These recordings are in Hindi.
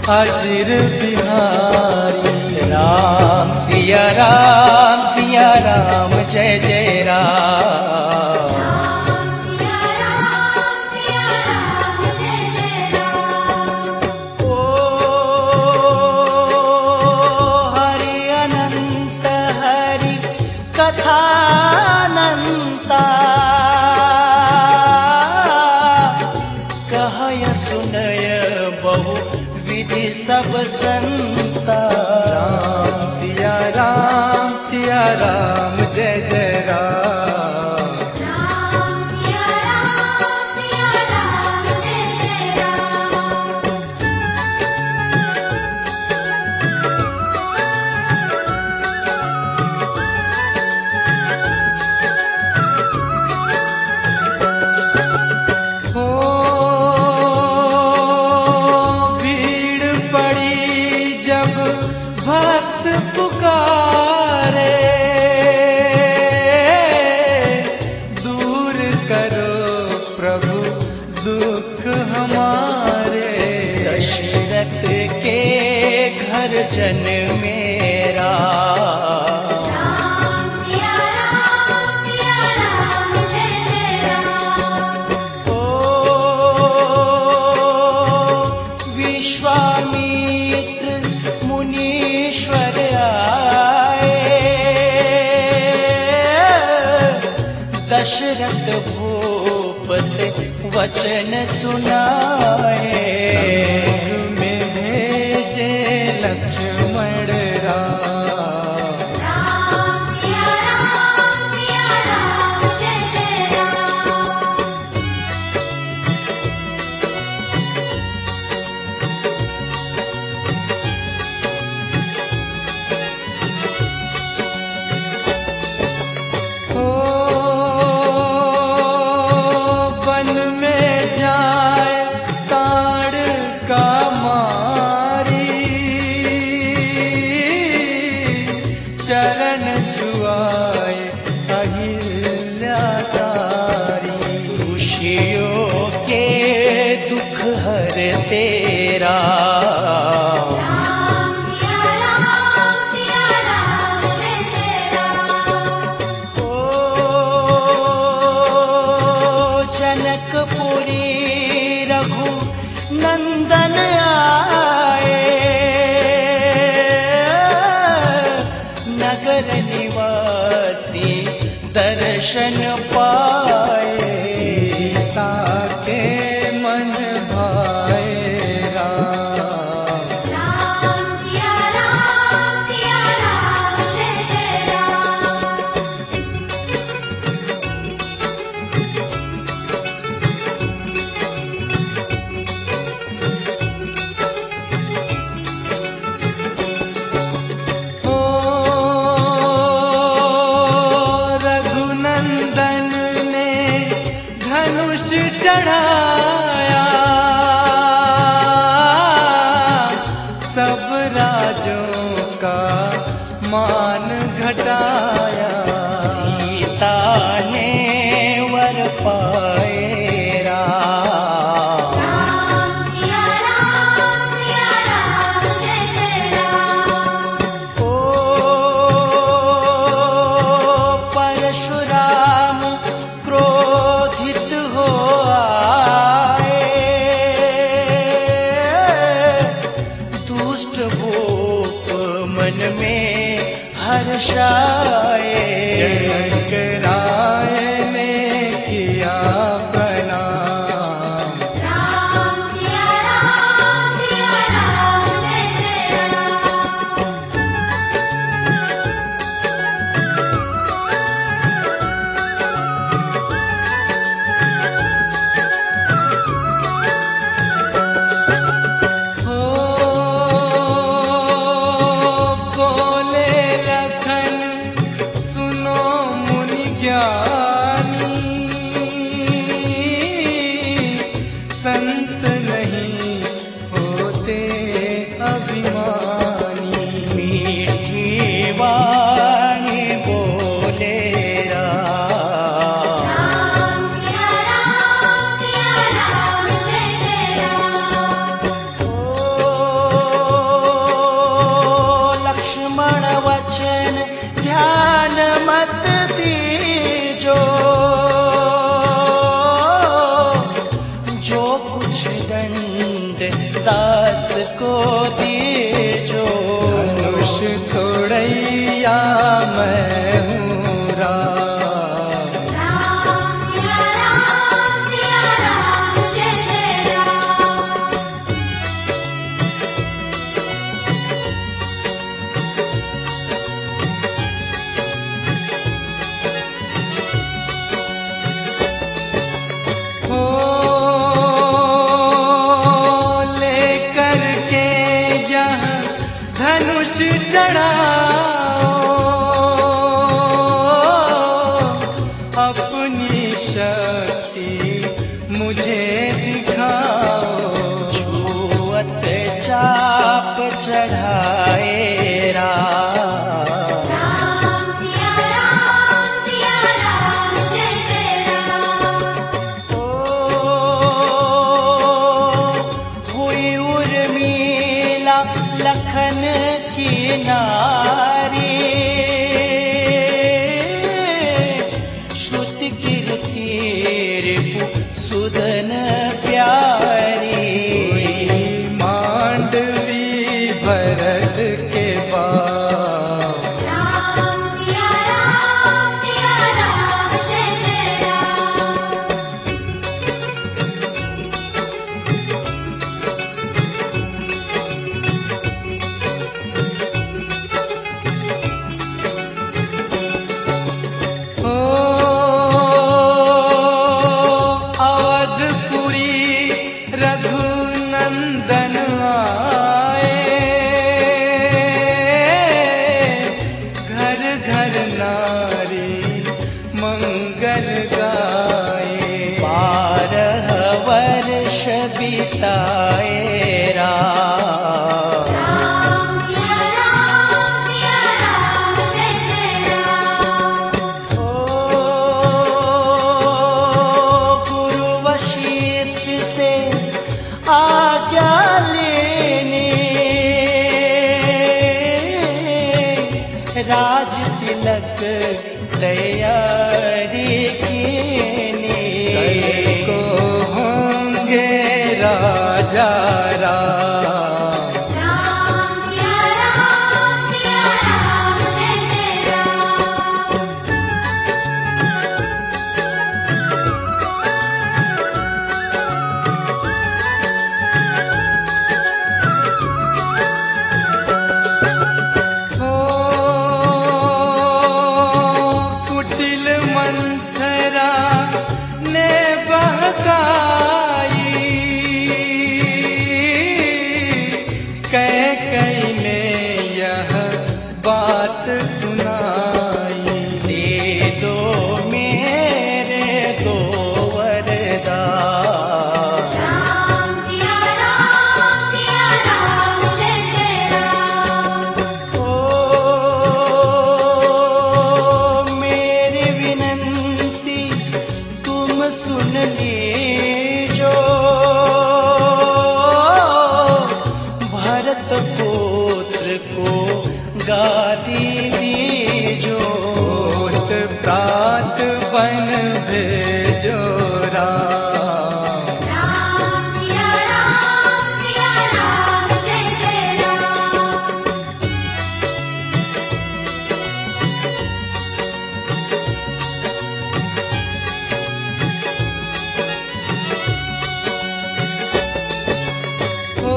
अजर बिहारी। राम सिया राम जय जय राम। ओ हरि अनंत हरि कथानंता, कहय सुनय बहु विधि सब संता। राम सिया राम जय जय राम। हो भीड़ पड़ी जब भक्त पुकारे, दूर करो प्रभु दुख हमारे। दशरथ के घर जन मेरा, ओ विश्वामित्र मुनीश्वर आए, दशरथ भूप से वचन सुनाए। संग में भेजे लक्ष्मण राम। हो वन में जाए ताड़ का मारी, चरण छुआए अहिल्या तारी। खुशियों के दुख हर तेरा, ओ जनकपुरी रघु नंदन आए, नगर निवासी दर्शन पाए। सीता के मन भाए राम। हो रघुनंदन ने धनुष चढ़ाया, सब राजों का मान घटाया। सीता ने वर पाए राम। ओ परशुराम क्रोधित हो आए, दुष्ट भूप मन में हर्षाए। जनक राय ने किया प्रणाम। हो बोले लखन सुनो मुनि ज्ञानी, संत नहीं होते अभिमानी। मीठी वाणी बोले राम। ओ को दीजो। धनुष तोड़ैया मैं हूँ राम। राम सिया राम जय जय राम। हो लेकर के यहाँ धनुष चढ़ाओ, अपनी शक्ति मुझे दिखाओ। छुअत चाप चढ़ाए राम। राम सिया राम जय जय राम। हुई उर्मिला लखन की नारी, श्रुति कीर्ति सुदन प्यारी। मांडवी भरत के बाप, राम सिया राम जय जय राम। हो अवधपुरी रघुनंदन आए, घर घर नारी मंगल गाए। 12 वर्ष बिताए राम। राम सिया राम जय जय राम। गुरु वशिष्ठ से आज्ञा लेने, राज तिलक तैयारी कीने। को होंगे राजा राम। राम सिया राम जय जय राम। हो कुटिल मंथरा ने बहकाई, कैकेयी ने यह बात सुनाई। दे दो मेरे दो वरदान। राम सिया राम जय जय राम। ओ मेरी विनंती तुम सुन लीजो, भरत पुत्र को गादी दीजो। होत प्रात बन भेजो राम। राम सिया राम जय जय राम। हो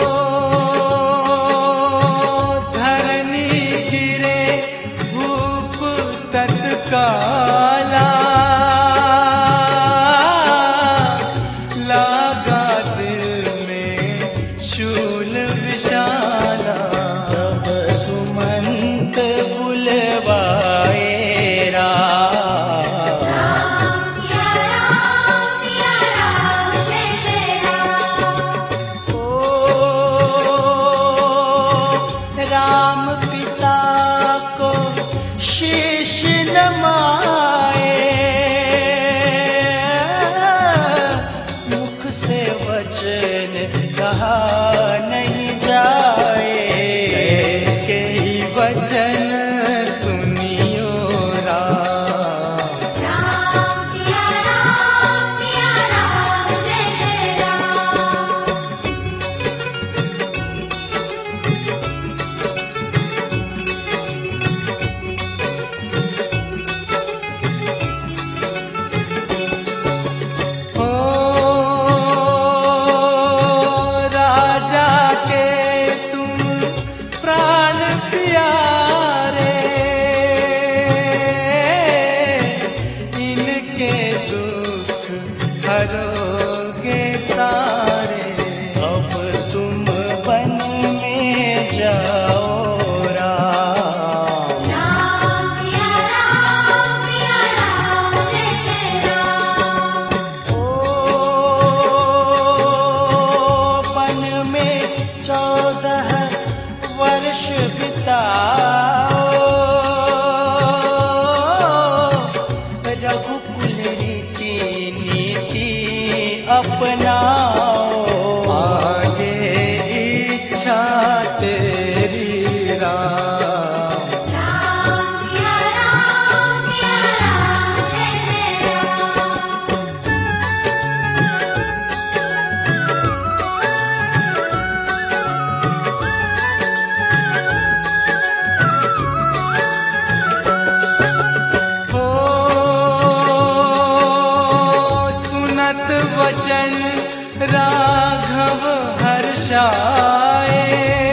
धरनी गिरे भूप तत्काला, लागा दिल में शूल विशाला। तब सुमंत बुलवाए राम। राम सिया राम जय जय राम। ओ राम पिता को शीश नमाए, मुख से वचन कहा नहीं जाए। 14 वर्ष बिताओ, रघुकुल रीति नीति अपनाओ। आगे इच्छा तेरी राम। राम सिया राम, जय जय राम। हो सुनत वचन राघव हर्षाए,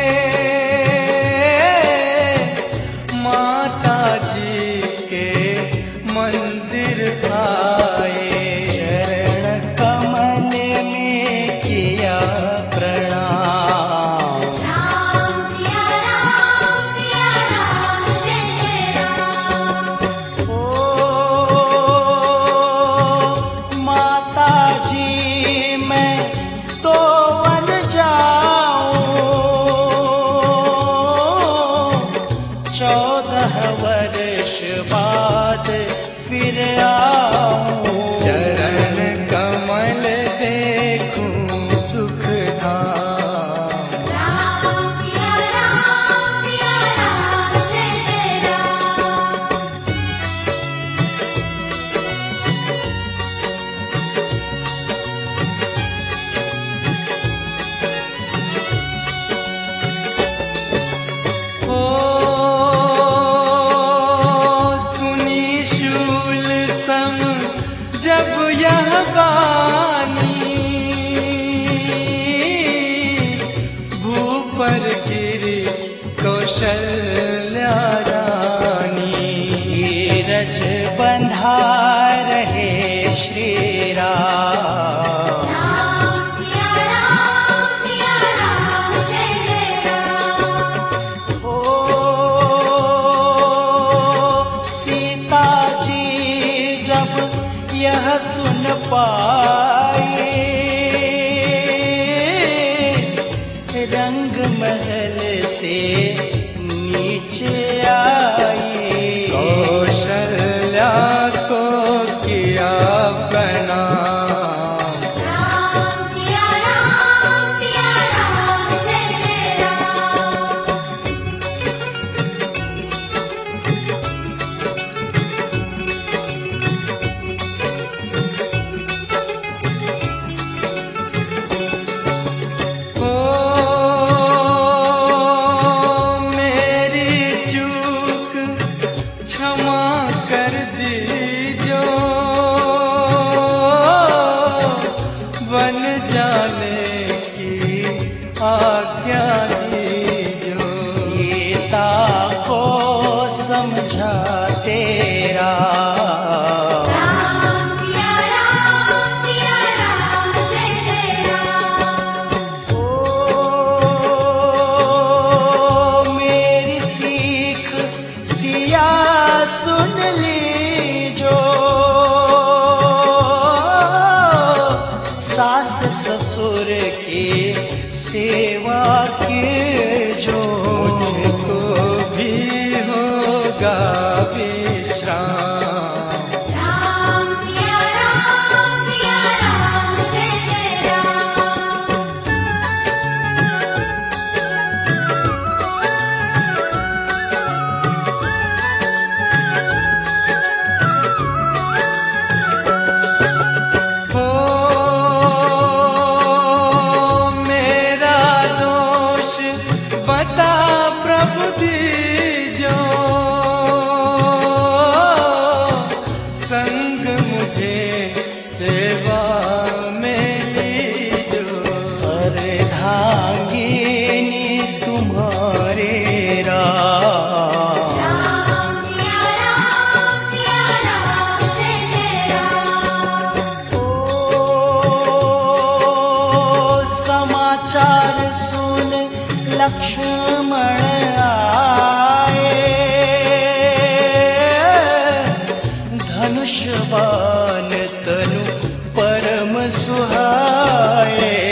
माता जी के मंदिर आए। चरण कमल में किया प्रणाम। राम सिया राम, जय जय राम। ओ माता जी मैं तो वन जाऊं, 14 वर्ष बाद फिर आऊं। चरण कमल देखूं सुख धाम। राम सिया राम, जय जय राम। हो सुनी शूल सम जब यह बानी, भूपर गिरी कौशल्या रानी। धीरज बंधा रहे श्री राम। राम सिया राम, जय जय राम। ओ सीता जी जब यह सुन पाई, रंग महल से नीचे आई। कौशल्या को किया प्रणाम। राम सिया राम, जय जय राम। हो मेरी चूक क्षमा कर दीजो, बन जाने की आज्ञा दीजो। सीता को समझा तेरा। राम सिया राम, जय जय राम। ओ मेरी सीख सिया सुन लीजो, सास ससुर की सेवा कीजो। मुझको भी होगा विश्राम। राम सिया राम, जय जय राम। हो मेरा दोष बता प्रभु दीजो, संग मुझे सेवा में लीजो। अर्धांगिनी तुम्हारे राम। राम सिया राम, जय जय राम। ओ समाचार सुन लक्ष्मण आए, धनुष बाण तनु परम सुहाए।